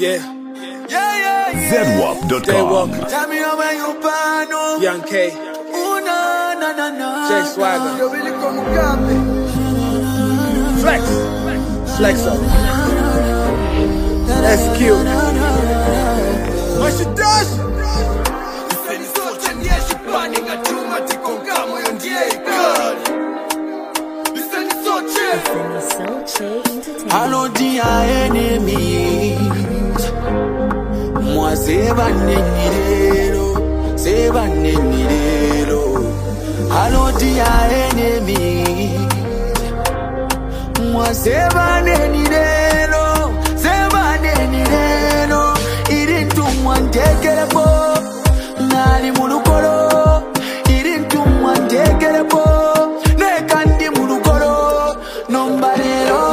ZWAP.com. Young K. Jay Swagger. Flex. Flexo. SQ. What she does? Hello dear enemies, moi seba nenirelo. Hello dear enemies, moi seba nenirelo. Irintu mwandekelebo, nali mulukolo. Irintu mwandekelebo, nekandi mulukolo. Nombalero.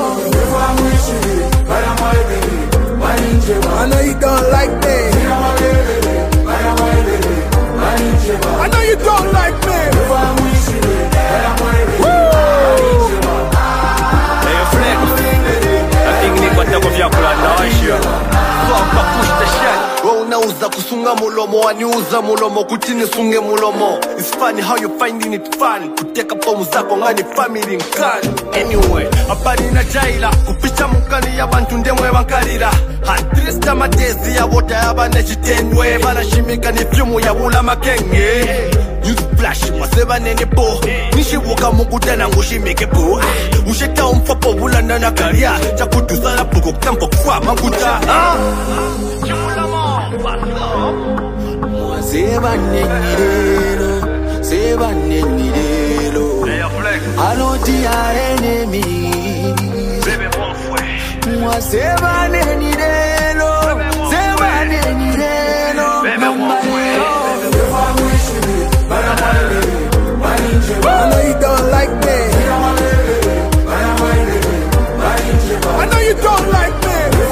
I know you don't like me. I know you don't like me. Hey, Flex. I think you got to go for your plan now, sure. Push the shot. Unauza kusunga mulomo, waniuza mulomo, kutini sunge mulomo. It's funny how you finding it fun. Kuteka pomu zako ngani family nkani. Anyway, abani na jaila, kupicha mukani ya bantu ndemwe bankalira. Hantrista matezi ya wota ya bane chitenwe. Bana shimika ni fyumu ya wula makenge. News flash, maseba nene po. Nishi woka mukuta na ngushimike po. Usheta umfapo wula nana karia. Chakutu sana puko kampo kwa manguta. Seba nenirelo. Hello dear enemies, moi seba nenirelo. I know you don't like me. I know you don't like me.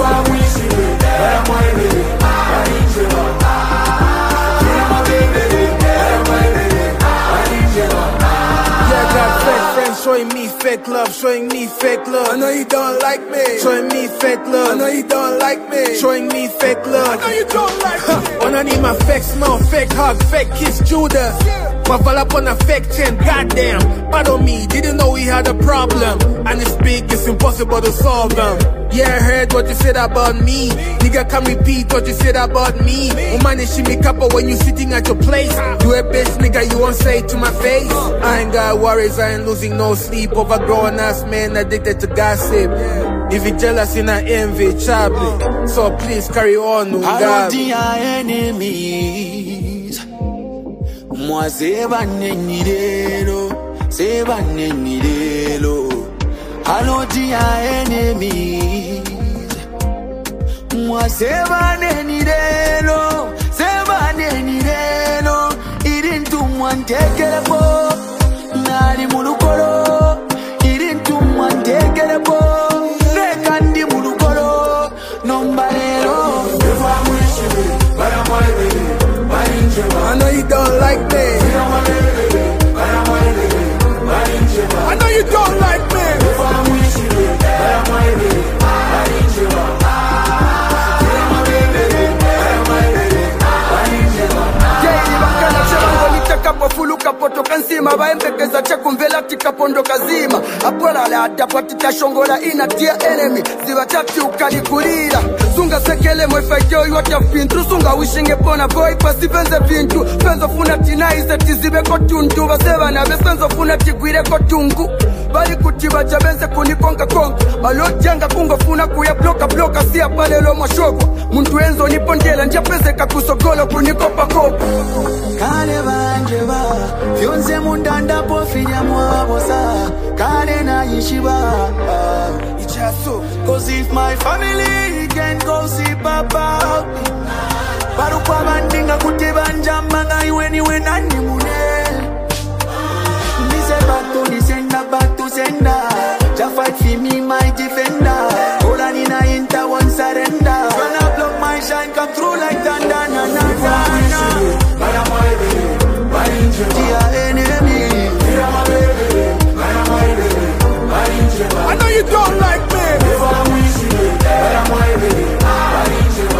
Showing me fake love, showing me fake love. I know you don't like me. Showing me fake love. I know you don't like me. Showing me fake love. I know you don't like me. Wanna need my fake smell, fake hug, fake kiss, Judas. My fall up on a fake chain, goddamn. Pardon me, didn't know we had a problem. And it's big, it's impossible to solve them. Yeah, I heard what you said about me. Nigga, can't repeat what you said about me. Woman, is she me couple when you sitting at your place? You a bitch, nigga, you won't say it to my face. I ain't got worries, I ain't losing no sleep. Over grown ass man addicted to gossip. If you jealous, you not envy, chably. So please carry on, Hello dear enemies, moi seba nenirelo. Hello dear enemies, moi seba nenirelo. Irintu mwandekelebo, nali mulukolo. Irintu mwandekelebo, nekandi mulukolo. Nombalero. I know you don't like me. I know you don't like me. Fuluka potoka nsima baembekeza chakumvela tikapondo kazima apwala la adapatita shongola inatia enemy ziva tati ukalikulira sunga sekele mwefejo yote fintu sunga wishinge pona boy pasi penze fintu penzo funa tinaize tizibe kotundu baseba na besenzo funa tigwire kotungu bali kutiba jabenze kunikonga konga balojanga kungo funa kuya bloka siya pale lo mashoko muntu enzo nipondela njapeze kakusogolo kunikopa kopa Kale banjeba, fyonze mundanda pofinya mwabosa. Kale na yishiba. Cause if my family can go see Papa, barukwa bandinga kutibanja manga iwe nani mune. Nise batu senda. Ja fight for me my defender. Ola nina inta one surrender. Gonna block my shine come through like thunder. Na. Dear enemy, I know you don't like me.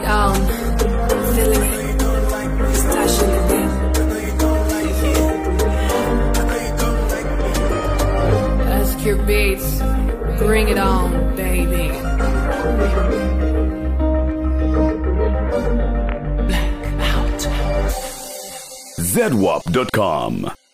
on. Feeling it. Stash in the wind. SQ Beats. Bring it on, baby. ZWAP.com